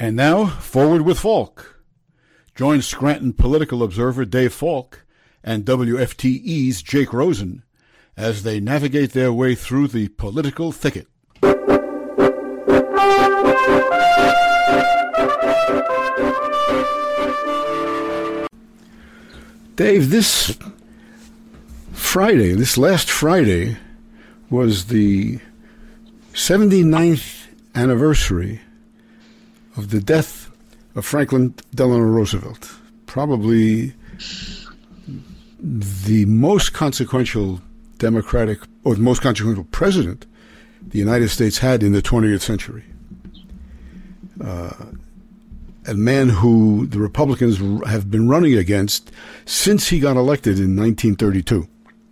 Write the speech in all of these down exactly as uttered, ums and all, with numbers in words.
And now, Forward with Falk. Join Scranton political observer Dave Falk and W F T E's Jake Rosen as they navigate their way through the political thicket. Dave, this Friday, this last Friday, was the seventy-ninth anniversary of the death of Franklin Delano Roosevelt, probably the most consequential Democratic, or the most consequential president the United States had in the twentieth century. Uh, a man who the Republicans have been running against since he got elected in nineteen thirty-two.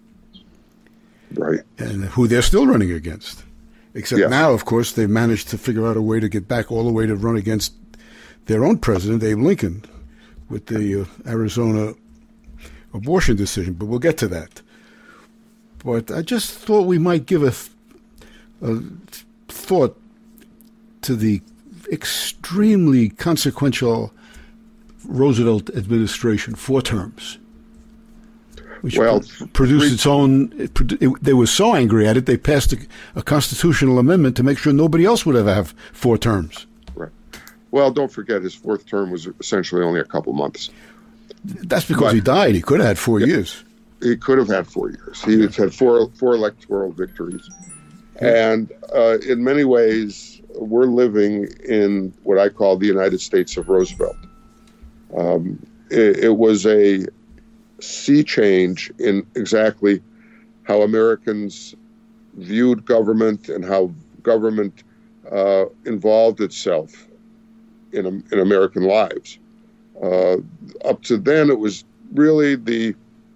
Right. And who they're still running against. Except yes. Now, of course, they've managed to figure out a way to get back all the way to run against their own president, Abe Lincoln, with the uh, Arizona abortion decision. But we'll get to that. But I just thought we might give a, a thought to the extremely consequential Roosevelt administration, four terms, which well, pro- produced re- its own. It, it, they were so angry at it, they passed a, a constitutional amendment to make sure nobody else would ever have four terms. Right. Well, don't forget his fourth term was essentially only a couple months. That's because but, he died. He could have had four yeah, years. He could have had four years. He had four four electoral victories, and uh, in many ways, we're living in what I call the United States of Roosevelt. Um, it, it was a sea change in exactly how Americans viewed government and how government uh, involved itself in in American lives. Uh, up to then, it was really the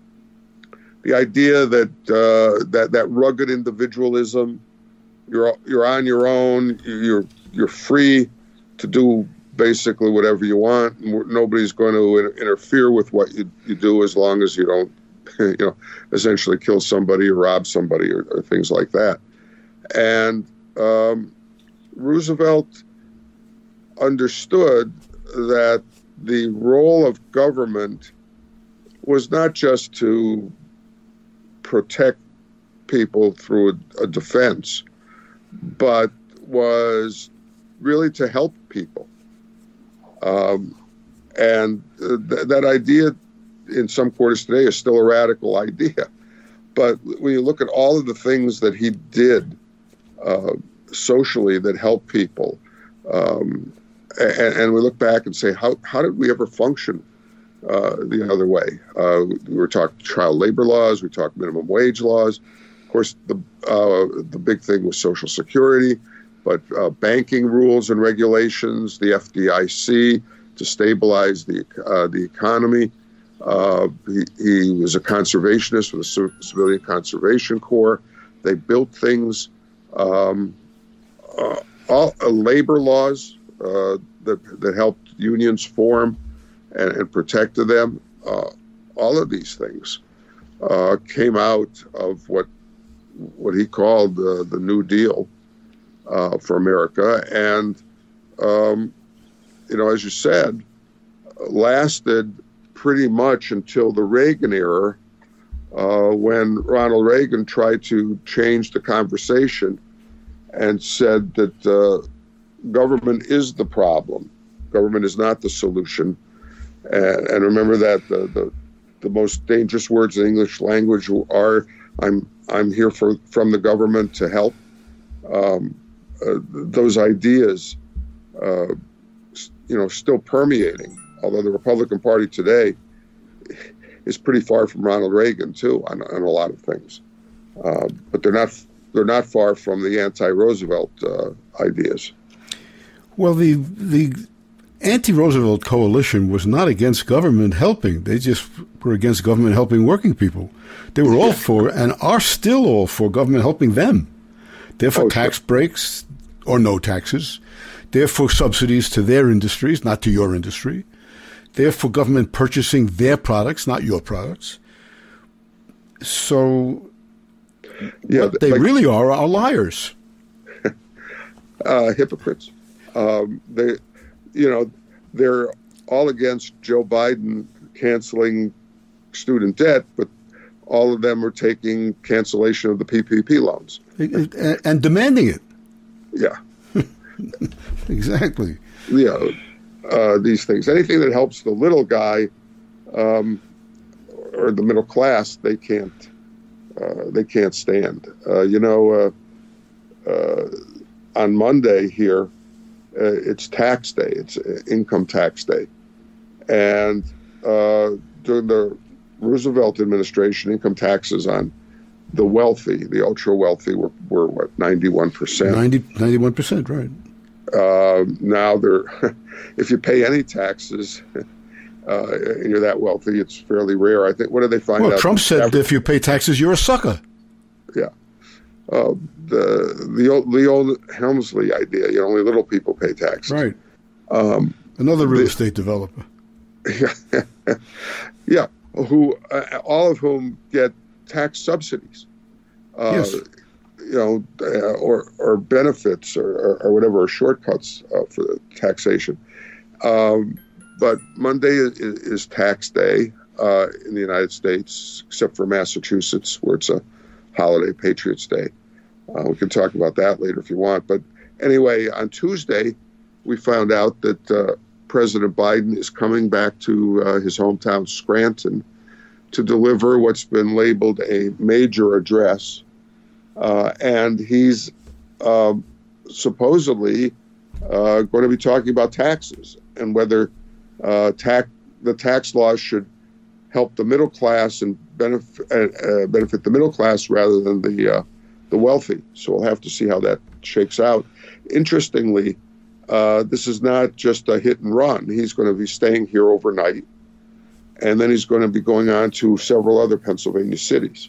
the idea that uh, that that rugged individualism. You're you're on your own. You're you're free to do basically whatever you want. Nobody's going to interfere with what you you do as long as you don't, you know, essentially kill somebody or rob somebody or, or things like that. And um, Roosevelt understood that the role of government was not just to protect people through a, a defense, but was really to help people. Um, and uh, th- that idea in some quarters today is still a radical idea. But when you look at all of the things that he did uh, socially that helped people, um, and, and we look back and say, how, how did we ever function uh, the other way? Uh, we were talking child labor laws, we talked minimum wage laws. Of course, the uh, the big thing was Social Security, but uh, banking rules and regulations, the F D I C to stabilize the uh, the economy. Uh, he, he was a conservationist with the Civilian Conservation Corps. They built things, um, uh, all uh, labor laws uh, that that helped unions form and, and protected them. Uh, all of these things uh, came out of what. what he called uh, the New Deal uh, for America. And, um, you know, as you said, lasted pretty much until the Reagan era, uh, when Ronald Reagan tried to change the conversation and said that uh, government is the problem. Government is not the solution. And, and remember that the, the, the most dangerous words in English language are, I'm I'm here for from the government to help. Um, uh, those ideas, uh, you know, still permeating. Although the Republican Party today is pretty far from Ronald Reagan too on, on a lot of things, uh, but they're not they're not far from the anti-Roosevelt uh, ideas. Well, the the anti-Roosevelt coalition was not against government helping. They just were against government helping working people. They were all for, and are still all for, government helping them. They're for oh, tax sure. breaks or no taxes. They're for subsidies to their industries, not to your industry. They're for government purchasing their products, not your products. So yeah, what they like, really are are liars. uh, hypocrites. Um, they you know, they're all against Joe Biden canceling student debt, but all of them are taking cancellation of the P P P loans. And, and demanding it. Yeah. Exactly. Yeah, uh, these things. Anything that helps the little guy um, or the middle class, they can't. Uh, they can't stand. Uh, you know, uh, uh, on Monday here, uh, it's tax day. It's income tax day, and uh, during the Roosevelt administration, income taxes on the wealthy, the ultra wealthy, were, were what, ninety-one percent. ninety, ninety-one percent, right. Uh, now they're, if you pay any taxes uh, and you're that wealthy, it's fairly rare. I think, what did they find well, out? Well, Trump said after, if you pay taxes, you're a sucker. Yeah. Uh, the, the, old, the old Helmsley idea, you know, only little people pay taxes. Right. Um, Another real the, estate developer. Yeah. Yeah. Who, uh, all of whom get tax subsidies. Uh, yes. You know, uh, or or benefits or, or, or whatever, or shortcuts uh, for the taxation. Um, but Monday is, is tax day uh, in the United States, except for Massachusetts, where it's a holiday, Patriots Day. Uh, we can talk about that later if you want. But anyway, on Tuesday, we found out that uh, President Biden is coming back to uh, his hometown, Scranton, to deliver what's been labeled a major address. Uh, and he's uh, supposedly uh, going to be talking about taxes and whether uh, tax, the tax laws should help the middle class and benefit, uh, benefit the middle class rather than the uh, the wealthy. So we'll have to see how that shakes out. Interestingly, uh, this is not just a hit and run. He's going to be staying here overnight, and then he's going to be going on to several other Pennsylvania cities.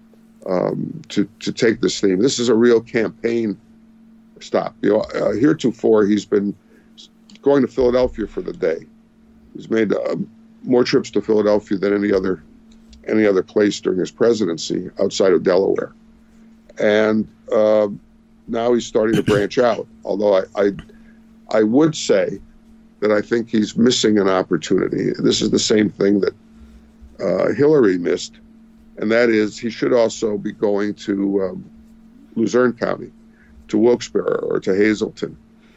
Um, to, to take this theme. This is a real campaign stop. You know, uh, heretofore, he's been going to Philadelphia for the day. He's made uh, more trips to Philadelphia than any other any other place during his presidency outside of Delaware. And uh, now he's starting to branch out, although I, I, I would say that I think he's missing an opportunity. This is the same thing that uh, Hillary missed. And that is, he should also be going to um, Luzerne County, to Wilkes-Barre or to Hazleton,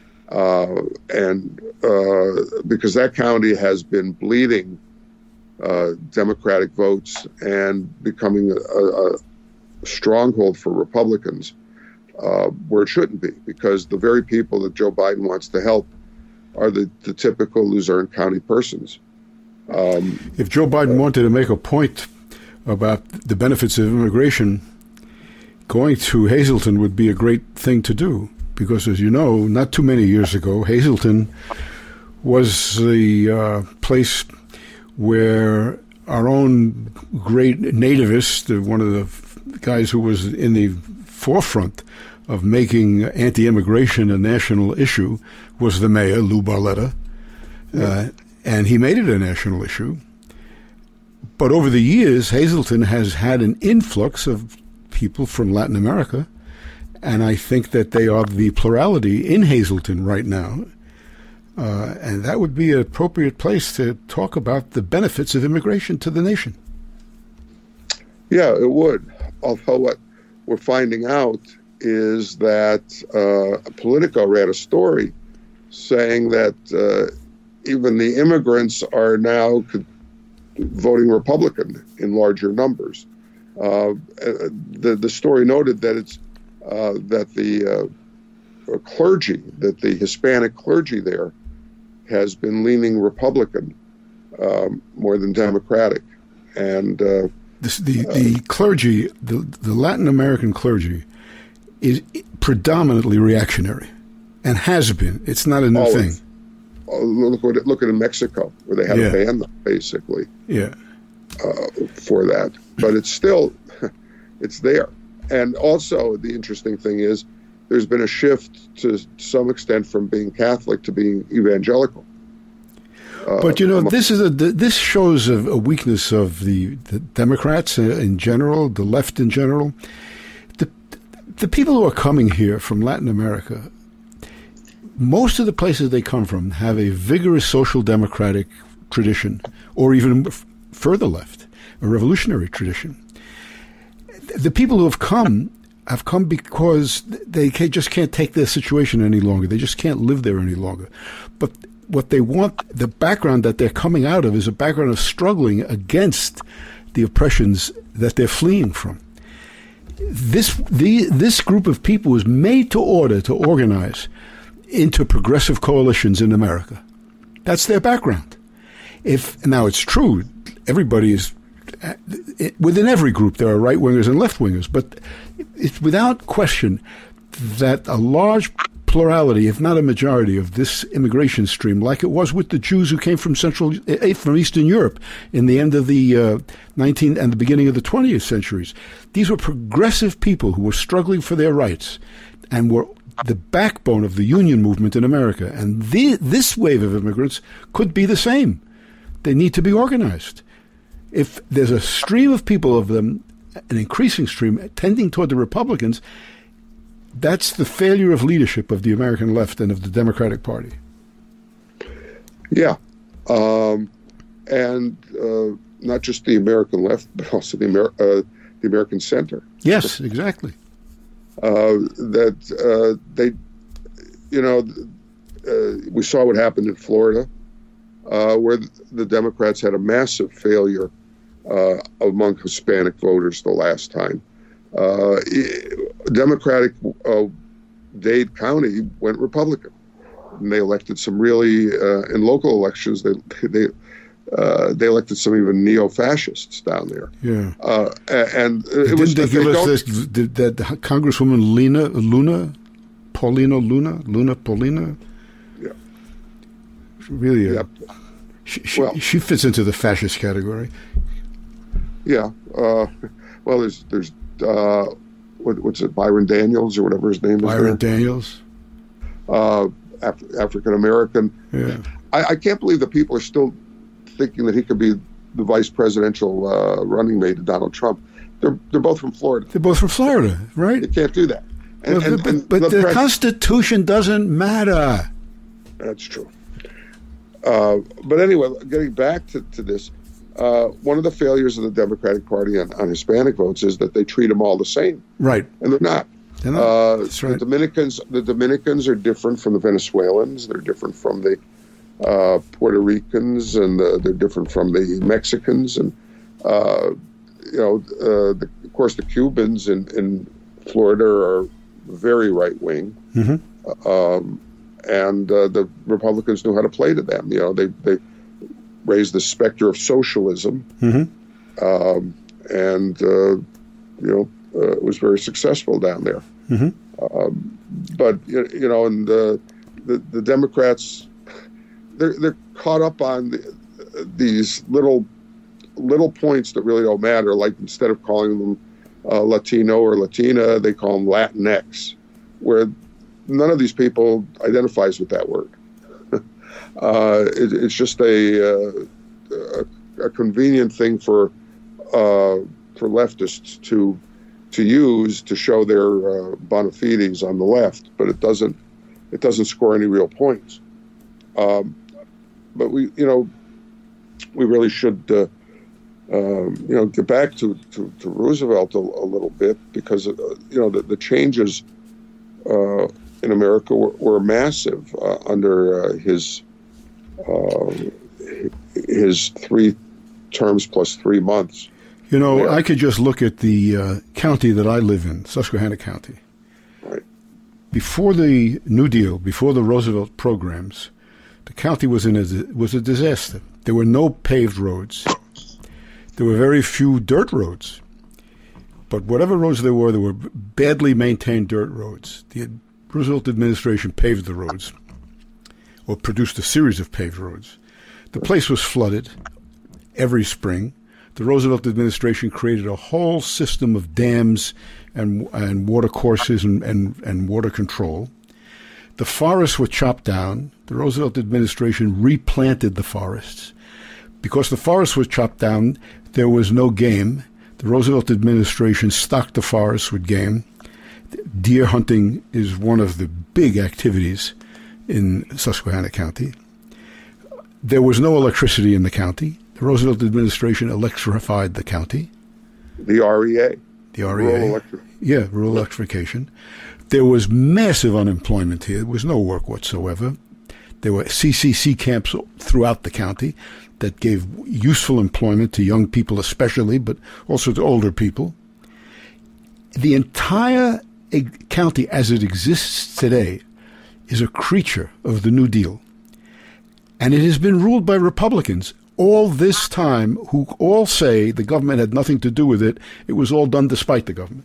uh, and uh, because that county has been bleeding uh, Democratic votes and becoming a, a stronghold for Republicans, uh, where it shouldn't be, because the very people that Joe Biden wants to help are the, the typical Luzerne County persons. Um, if Joe Biden uh, wanted to make a point about the benefits of immigration, going to Hazleton would be a great thing to do, because, as you know, not too many years ago, Hazleton was the uh, place where our own great nativist, uh, one of the guys who was in the forefront of making anti-immigration a national issue, was the mayor, Lou Barletta, uh, and he made it a national issue. But over the years, Hazleton has had an influx of people from Latin America, and I think that they are the plurality in Hazleton right now. Uh, and that would be an appropriate place to talk about the benefits of immigration to the nation. Yeah, it would. Although what we're finding out is that uh, Politico ran a story saying that uh, even the immigrants are now voting Republican in larger numbers. Uh, the the story noted that it's uh, that the uh, clergy, that the Hispanic clergy there, has been leaning Republican um, more than Democratic, and uh, this, the the uh, clergy, the the Latin American clergy, is predominantly reactionary, and has been. It's not a new always. thing. Look at look at in Mexico, where they had yeah. a ban them, basically. Yeah. Uh, for that, but it's still, it's there. And also, the interesting thing is, there's been a shift to some extent from being Catholic to being evangelical. Uh, but you know, this is a this shows a, a weakness of the, the Democrats in general, the left in general. The the people who are coming here from Latin America, most of the places they come from have a vigorous social democratic tradition, or even f- further left, a revolutionary tradition. The people who have come have come because they just can't take their situation any longer. They just can't live there any longer. But what they want, the background that they're coming out of, is a background of struggling against the oppressions that they're fleeing from. This the this group of people was made to order to organize into progressive coalitions in America. That's their background. If now it's true, everybody is within every group there are right wingers and left wingers, but it's without question that a large plurality, if not a majority, of this immigration stream, like it was with the Jews who came from Central, from Eastern Europe in the end of the uh, nineteenth and the beginning of the twentieth centuries, these were progressive people who were struggling for their rights and were the backbone of the union movement in America. And the, this wave of immigrants could be the same. They need to be organized. If there's a stream of people of them, an increasing stream, tending toward the Republicans, that's the failure of leadership of the American left and of the Democratic Party. Yeah. Um, and uh, not just the American left, but also the, Amer- uh, the American center. Yes, exactly. Uh, that uh, they, you know, uh, we saw what happened in Florida, uh, where the Democrats had a massive failure uh, among Hispanic voters the last time. Uh, Democratic uh, Dade County went Republican, and they elected some really uh, in local elections. They they uh, they elected some even neo-fascists down there. Yeah, uh, and it didn't was they give they us this, that, that Congresswoman Lena Luna Paulino Luna Luna Paulina? Yeah, really. Uh, yeah. She, she, well, she fits into the fascist category. Yeah. Uh, well, there's there's. Uh, what, what's it, Byron Daniels or whatever his name is? Byron there. Daniels. Uh, Af- African American. Yeah. I, I can't believe that people are still thinking that he could be the vice presidential uh, running mate of Donald Trump. They're they're both from Florida. They're both from Florida, right? You can't do that. And, well, and, but and but the, the pres- Constitution doesn't matter. That's true. Uh, but anyway, getting back to, to this, uh, one of the failures of the Democratic Party on, on Hispanic votes is that they treat them all the same. Right. And they're not. They're not. Uh, That's right. The Dominicans, the Dominicans are different from the Venezuelans. They're different from the uh, Puerto Ricans, and the, they're different from the Mexicans. And, uh, you know, uh, the, of course, the Cubans in, in Florida are very right-wing. Mm-hmm. Um, and uh, the Republicans knew how to play to them. You know, they, they raised the specter of socialism. Mm-hmm. Um, and, uh, you know, uh, it was very successful down there. Mm-hmm. Um, but, you, you know, and uh, the, the Democrats, they're, they're caught up on the, these little little points that really don't matter. Like, instead of calling them uh, Latino or Latina, they call them Latinx, where none of these people identifies with that word. uh, it, it's just a, uh, a, a convenient thing for uh, for leftists to to use to show their uh, bona fides on the left, but it doesn't it doesn't score any real points. Um, but we, you know, we really should, uh, um, you know, get back to, to, to Roosevelt a, a little bit, because, uh, you know, the, the changes uh, in America were, were massive uh, under uh, his uh, his three terms plus three months. You know, there. I could just look at the uh, county that I live in, Susquehanna County. Right. Before the New Deal, before the Roosevelt programs, the county was in a, was a disaster. There were no paved roads. There were very few dirt roads. But whatever roads there were, there were badly maintained dirt roads. The Roosevelt administration paved the roads, or produced a series of paved roads. The place was flooded every spring. The Roosevelt administration created a whole system of dams and and water courses and, and, and water control. The forests were chopped down. The Roosevelt administration replanted the forests. Because the forests were chopped down, there was no game. The Roosevelt administration stocked the forests with game. Deer hunting is one of the big activities in Susquehanna County. There was no electricity in the county. The Roosevelt administration electrified the county. The R E A. The R E A. Rural electric. Yeah, rural electrification. There was massive unemployment here. There was no work whatsoever. There were C C C camps throughout the county that gave useful employment to young people especially, but also to older people. The entire county as it exists today is a creature of the New Deal. And it has been ruled by Republicans all this time, who all say the government had nothing to do with it. It was all done despite the government.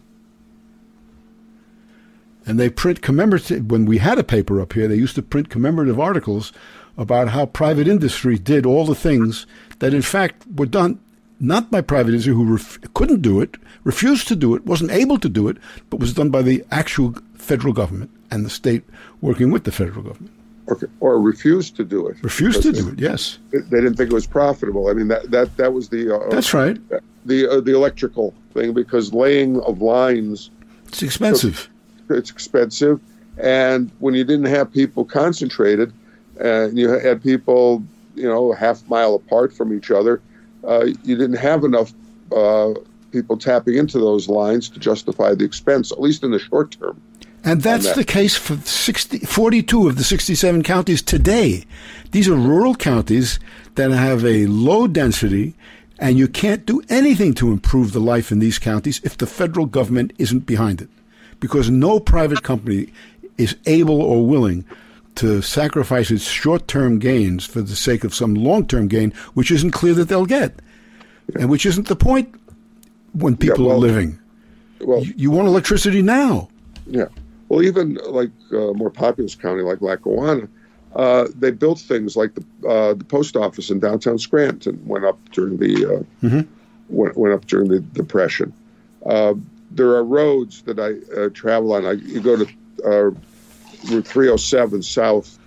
And they print commemorative, when we had a paper up here, they used to print commemorative articles about how private industry did all the things that in fact were done not by private industry who ref- couldn't do it, refused to do it, wasn't able to do it, but was done by the actual federal government and the state working with the federal government. Okay. Or refused to do it. Refused to do it, yes. They didn't think it was profitable. I mean, that that, that was the... Uh, That's right. The uh, the electrical thing, because laying of lines... It's expensive. Took, it's expensive. And when you didn't have people concentrated, and you had people, you know, a half mile apart from each other, uh, you didn't have enough uh, people tapping into those lines to justify the expense, at least in the short term. And that's that. the case for sixty, forty-two of the sixty-seven counties today. These are rural counties that have a low density, and you can't do anything to improve the life in these counties if the federal government isn't behind it, because no private company is able or willing to sacrifice its short-term gains for the sake of some long-term gain, which isn't clear that they'll get, yeah. and which isn't the point when people yeah, well, are living. Well, you, you want electricity now. Yeah. Well, even like a uh, more populous county like Lackawanna, uh, they built things like the uh, the post office in downtown Scranton went up during the uh, mm-hmm. went, went up during the Depression. Uh, there are roads that I uh, travel on. I, you go to uh, Route three oh seven south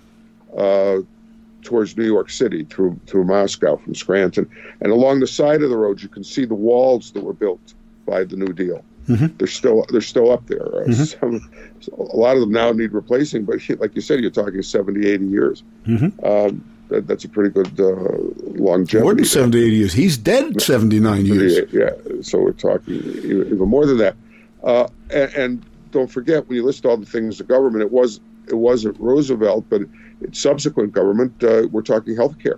uh, towards New York City through through Moscow from Scranton, and along the side of the road you can see the walls that were built by the New Deal. Mm-hmm. They're still they're still up there. Uh, mm-hmm. Some, a lot of them now need replacing, but like you said, you're talking seventy, eighty years. Mm-hmm. Um, that, that's a pretty good uh, longevity. More than seventy, eighty years. He's dead seventy-nine years. Yeah, so we're talking even more than that. Uh, and, and don't forget, when you list all the things the government, it was it wasn't Roosevelt, but its subsequent government. Uh, we're talking healthcare,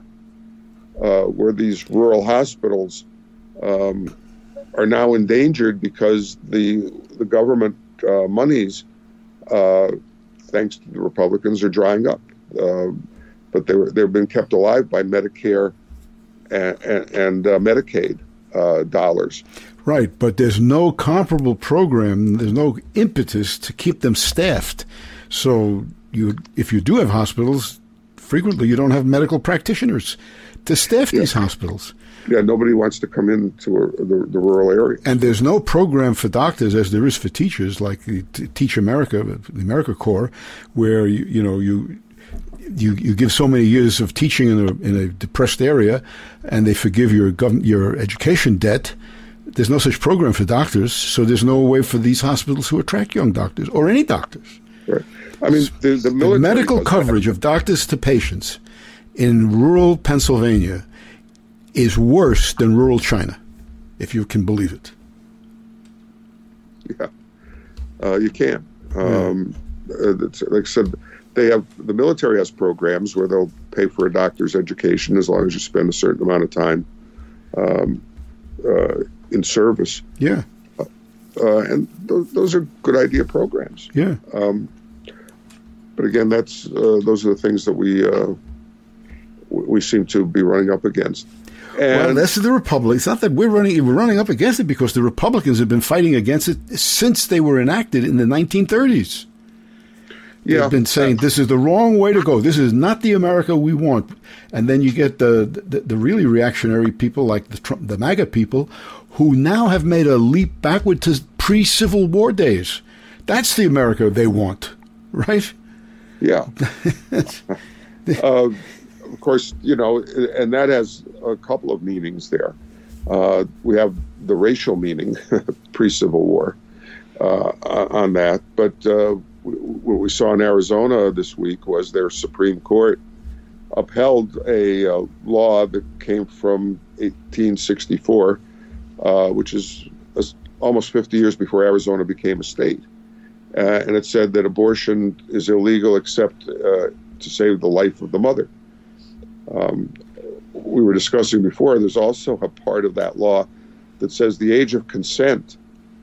uh, where these rural hospitals. Um, are now endangered because the the government uh, monies, uh, thanks to the Republicans, are drying up. Uh, but they were, they've been kept alive by Medicare and, and, and uh, Medicaid uh, dollars. Right, but there's no comparable program, there's no impetus to keep them staffed. So you, if you do have hospitals, frequently you don't have medical practitioners to staff yeah. these hospitals. Yeah, nobody wants to come into a, the, the rural area. And there's no program for doctors as there is for teachers, like the Teach America, the America Corps, where you, you know you you you give so many years of teaching in a in a depressed area, and they forgive your government your education debt. There's no such program for doctors, so there's no way for these hospitals to attract young doctors or any doctors. Right. I mean, the, the, the medical coverage of doctors to patients in rural Pennsylvania is worse than rural China, if you can believe it. Yeah, uh, you can. Um, yeah. Like I said, they have the military has programs where they'll pay for a doctor's education as long as you spend a certain amount of time um, uh, in service. Yeah, uh, uh, and th- those are good idea programs. Yeah. Um, but again, that's uh, those are the things that we uh, we seem to be running up against. And well, this is the Republic. It's not that we're running we're running up against it because the Republicans have been fighting against it since they were enacted in the nineteen thirties. Yeah. They've been saying this is the wrong way to go. This is not the America we want. And then you get the the, the really reactionary people like the Trump, the MAGA people who now have made a leap backward to pre-Civil War days. That's the America they want, right? Yeah. uh, Of course, you know, and that has a couple of meanings there. Uh, we have the racial meaning, pre-Civil War, uh, on that. But uh, what we saw in Arizona this week was their Supreme Court upheld a uh, law that came from eighteen sixty-four, uh, which is uh, almost fifty years before Arizona became a state. Uh, and it said that abortion is illegal except uh, to save the life of the mother. Um, we were discussing before, there's also a part of that law that says the age of consent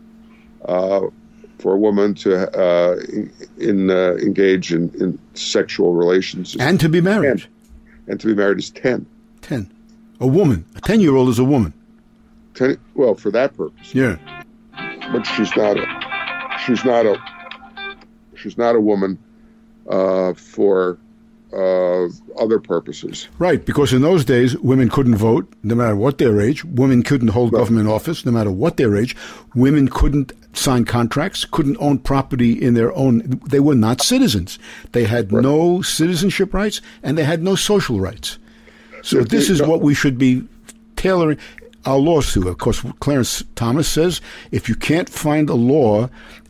uh, for a woman to uh, in, uh, engage in, in sexual relations. And to be married. ten. And to be married is ten. ten. A woman. A ten-year-old is a woman. ten, well, for that purpose. Yeah. But she's not a, she's not a, she's not a woman uh, for uh, other purposes. Right, because in those days, women couldn't vote, no matter what their age. Women couldn't hold no. government office, no matter what their age. Women couldn't sign contracts, couldn't own property in their own. They were not citizens. They had right. no citizenship rights, and they had no social rights. So if this is what we should be tailoring our laws to. Of course, Clarence Thomas says if you can't find a law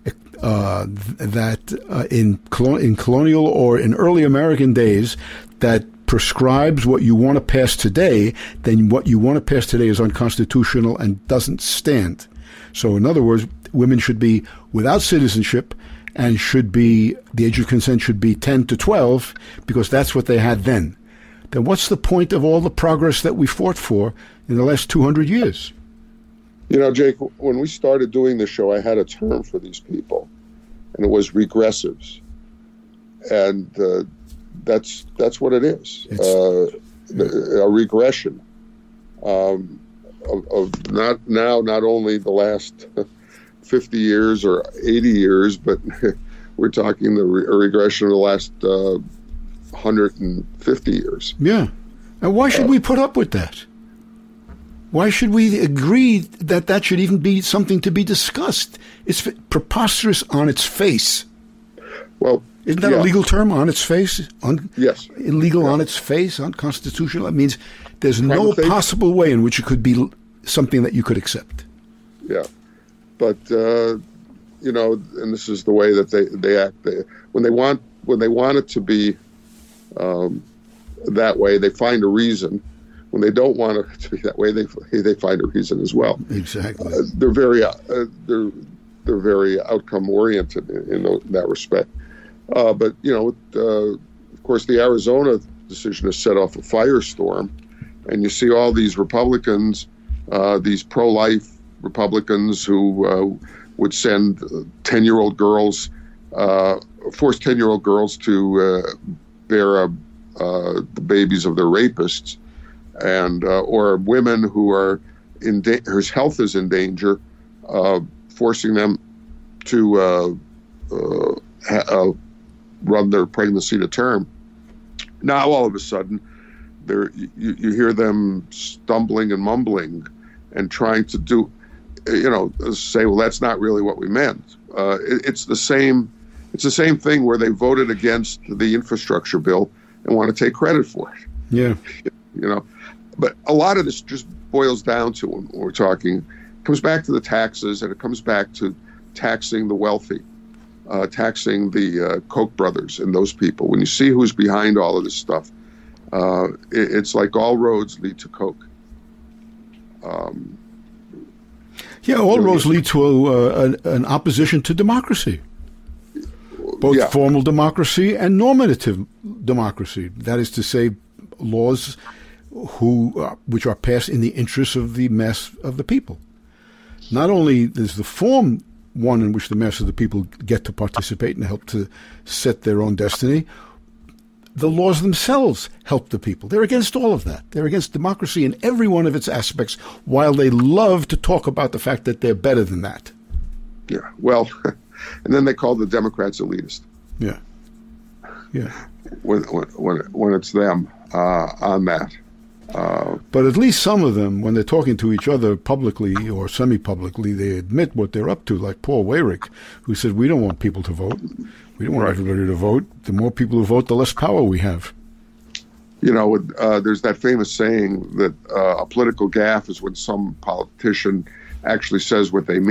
uh, that uh, in, colon- in colonial or in early American days that prescribes what you want to pass today, then what you want to pass today is unconstitutional and doesn't stand. So in other words, women should be without citizenship and should be, the age of consent should be ten to twelve because that's what they had then. Then what's the point of all the progress that we fought for in the last two hundred years? You know, Jake, when we started doing this show, I had a term for these people, and it was regressives. And uh, that's that's what it is, uh, a regression um, of, of not now not only the last fifty years or eighty years, but we're talking the re- a regression of the last uh, one hundred fifty years. Yeah. And why should uh, we put up with that? Why should we agree that that should even be something to be discussed? It's preposterous on its face. Well, isn't that yeah. a legal term, on its face? Un- yes. Illegal yeah. on its face, unconstitutional? That means there's Prima no facie. possible way in which it could be something that you could accept. Yeah. But, uh, you know, and this is the way that they, they act. They, when they want when they want it to be um, that way, they find a reason. When they don't want it to be that way, they they find a reason as well. Exactly. Uh, they're very uh, they're they're very outcome oriented in, in that respect. Uh, but you know, uh, of course, the Arizona decision has set off a firestorm, and you see all these Republicans, uh, these pro-life Republicans who uh, would send ten-year-old girls, uh, force ten-year-old girls to uh, bear uh, uh, the babies of their rapists. And uh, or women who are in da- whose health is in danger, uh, forcing them to uh, uh, ha- uh, run their pregnancy to term. Now all of a sudden, there you, you hear them stumbling and mumbling, and trying to do, you know, say, well, that's not really what we meant. Uh, it, it's the same. It's the same thing where they voted against the infrastructure bill and want to take credit for it. Yeah, you know. But a lot of this just boils down to, when we're talking, comes back to the taxes, and it comes back to taxing the wealthy, uh, taxing the uh, Koch brothers and those people. When you see who's behind all of this stuff, uh, it, it's like all roads lead to Koch. Um, yeah, all roads lead to a, a, an opposition to democracy, both yeah. formal democracy and normative democracy. That is to say, laws who uh, which are passed in the interests of the mass of the people. Not only is the form one in which the mass of the people get to participate and help to set their own destiny, the laws themselves help the people. They're against all of that. They're against democracy in every one of its aspects, while they love to talk about the fact that they're better than that. Yeah, well, and then they call the Democrats elitist. Yeah, yeah. When when when, when it's them uh, on that. Uh, but at least some of them, when they're talking to each other publicly or semi-publicly, they admit what they're up to, like Paul Weyrich, who said, we don't want people to vote. We don't want right. everybody to vote. The more people who vote, the less power we have. You know, uh, there's that famous saying that uh, a political gaffe is when some politician actually says what they mean.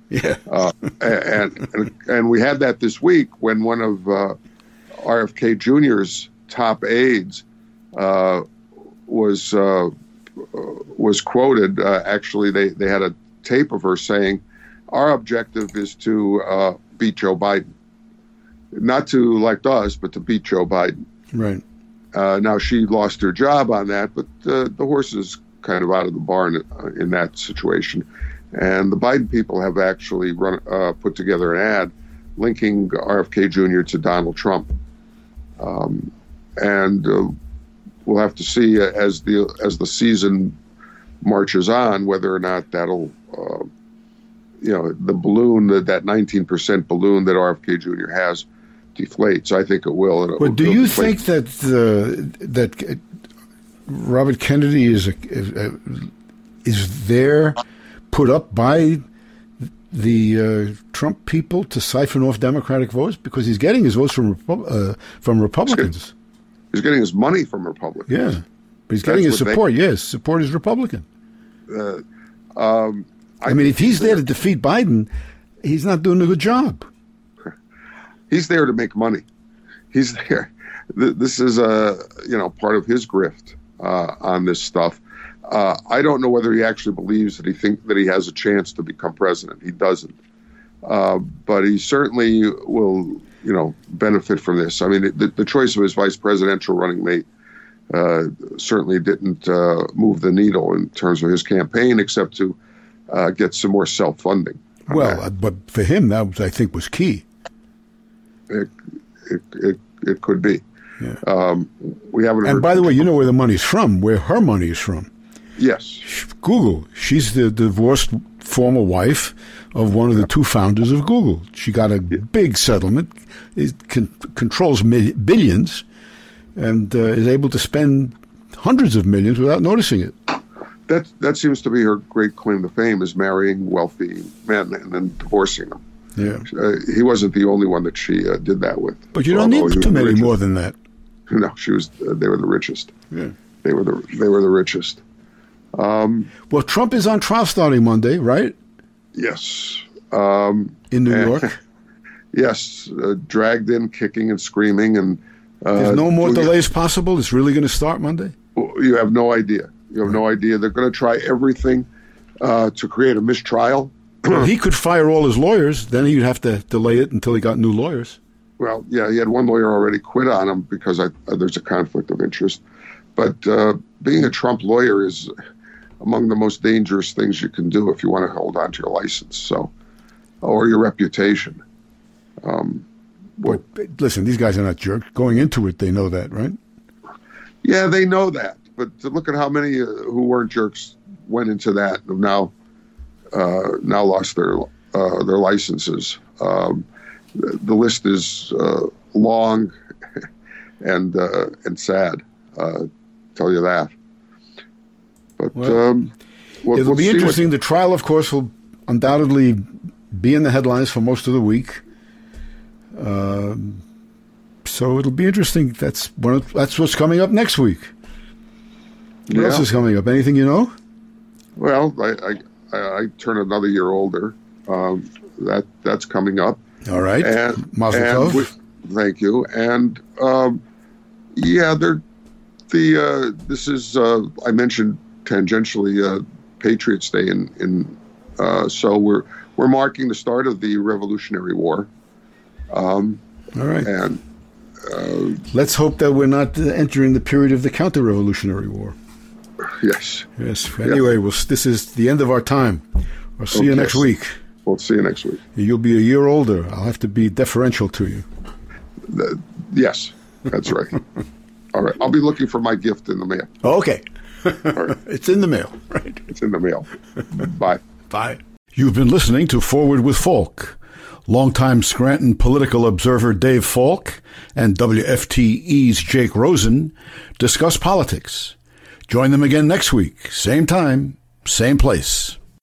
Yeah. uh, and, and and we had that this week when one of uh, R F K Junior's top aides uh, was uh, was quoted. Uh, actually, they, they had a tape of her saying, "Our objective is to uh, beat Joe Biden, not to elect us, but to beat Joe Biden." Right. Uh, now she lost her job on that, but uh, the horse is kind of out of the barn in that situation. And the Biden people have actually run, uh, put together an ad linking R F K Junior to Donald Trump. Um, and uh, we'll have to see as the as the season marches on whether or not that'll, uh, you know, the balloon, that, that nineteen percent balloon that R F K Junior has deflates. I think it will. It but will, do you deflate. think that uh, that Robert Kennedy is a, is, is there put up by the uh, Trump people to siphon off Democratic votes, because he's getting his votes from uh, from Republicans? He's getting his money from Republicans. Yeah, but he's getting That's his support. They, yes, support is Republican. Uh, um, I, I mean, if he's there to defeat Biden, he's not doing a good job. He's there to make money. He's there. This is a you know part of his grift uh, on this stuff. Uh, I don't know whether he actually believes that he think that he has a chance to become president. He doesn't, uh, but he certainly will, you know, benefit from this. I mean, the, the choice of his vice presidential running mate uh, certainly didn't uh, move the needle in terms of his campaign, except to uh, get some more self-funding. Well, that. But for him, that was, I think, was key. It it it, it could be. Yeah. Um, we haven't. And by the way, you know where the money's from? Where her money is from? Yes. Google. She's the divorced former wife of one of the two founders of Google. She got a yeah. big settlement. It con- controls mi- billions, and uh, is able to spend hundreds of millions without noticing it. That that seems to be her great claim to fame: is marrying wealthy men and then divorcing them. Yeah, uh, he wasn't the only one that she uh, did that with. But you don't need too many more than that. No, she was. Uh, they were the richest. Yeah, they were the they were the richest. Um, well, Trump is on trial starting Monday, right? Yes. Um, in New and, York. Yes, uh, dragged in, kicking and screaming, and uh, there's no more delays possible. It's really going to start Monday. You have no idea. You have no idea. They're going to try everything uh, to create a mistrial. Well, he could fire all his lawyers. Then he'd have to delay it until he got new lawyers. Well, yeah, he had one lawyer already quit on him because I, uh, there's a conflict of interest. But uh, being a Trump lawyer is among the most dangerous things you can do if you want to hold on to your license, so or your reputation. Um, what, well, listen, these guys are not jerks. Going into it, they know that, right? Yeah, they know that. But look at how many uh, who weren't jerks went into that and have now uh, now lost their uh, their licenses. Um, the, the list is uh, long and uh, and sad. Uh, tell you that. But well, um, we'll, it'll we'll be interesting. What... The trial, of course, will undoubtedly be in the headlines for most of the week. Um, so it'll be interesting. That's one of, that's what's coming up next week. What yeah. else is coming up? Anything you know? Well, I I, I turn another year older. Um, that that's coming up. All right. And, Mazel and tov. We, thank you. And um, yeah, they're the uh, this is uh, I mentioned tangentially uh, Patriots Day in in uh, so we're we're marking the start of the Revolutionary War. Um, All right. And uh, let's hope that we're not entering the period of the counter-revolutionary war. Yes. Yes. Anyway, yeah. Well, this is the end of our time. I'll see okay. you next week. We'll see you next week. You'll be a year older. I'll have to be deferential to you. The, yes, that's right. All right. I'll be looking for my gift in the mail. Okay. All right. It's in the mail. Right. It's in the mail. Bye. Bye. You've been listening to Forward with Falk. Longtime Scranton political observer Dave Falk and W F T E's Jake Rosen discuss politics. Join them again next week, same time, same place.